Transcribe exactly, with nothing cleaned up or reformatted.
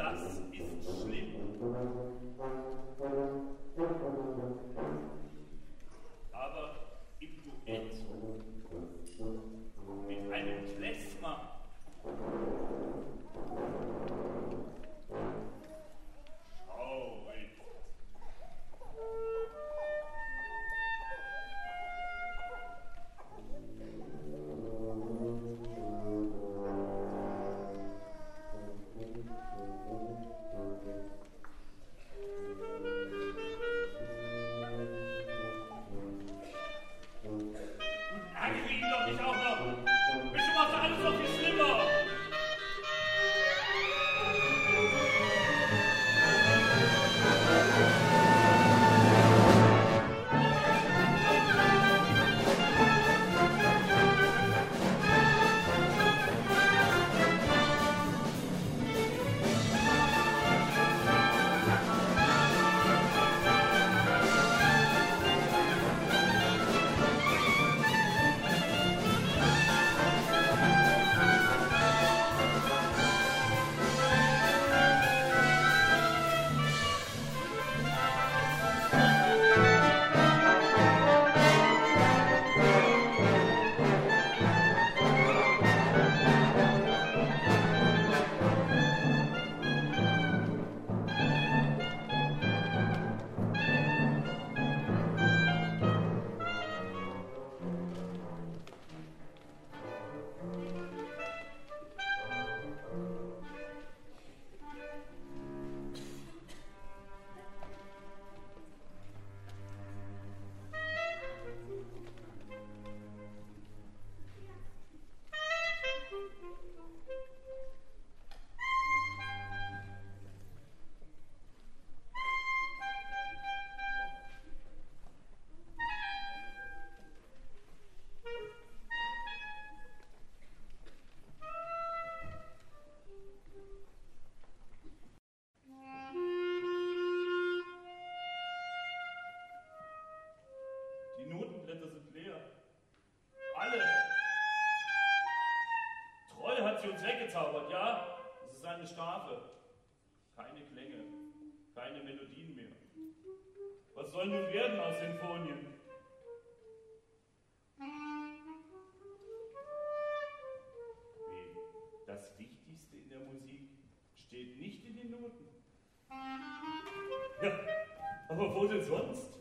Das ist schlimm. Aber im Duett mit einem Klezmer. Schau, mein Gott. Ärgere ihn doch nicht auch noch. Bitte macht alles noch viel schlimmer. Die Notenblätter sind leer. Alle. Troll hat sie uns weggezaubert, ja? Es ist eine Strafe. Keine Klänge, keine Melodien mehr. Was soll nun werden aus Sinfonien? Wie? Das Wichtigste in der Musik steht nicht in den Noten. Ja, aber wo denn sonst?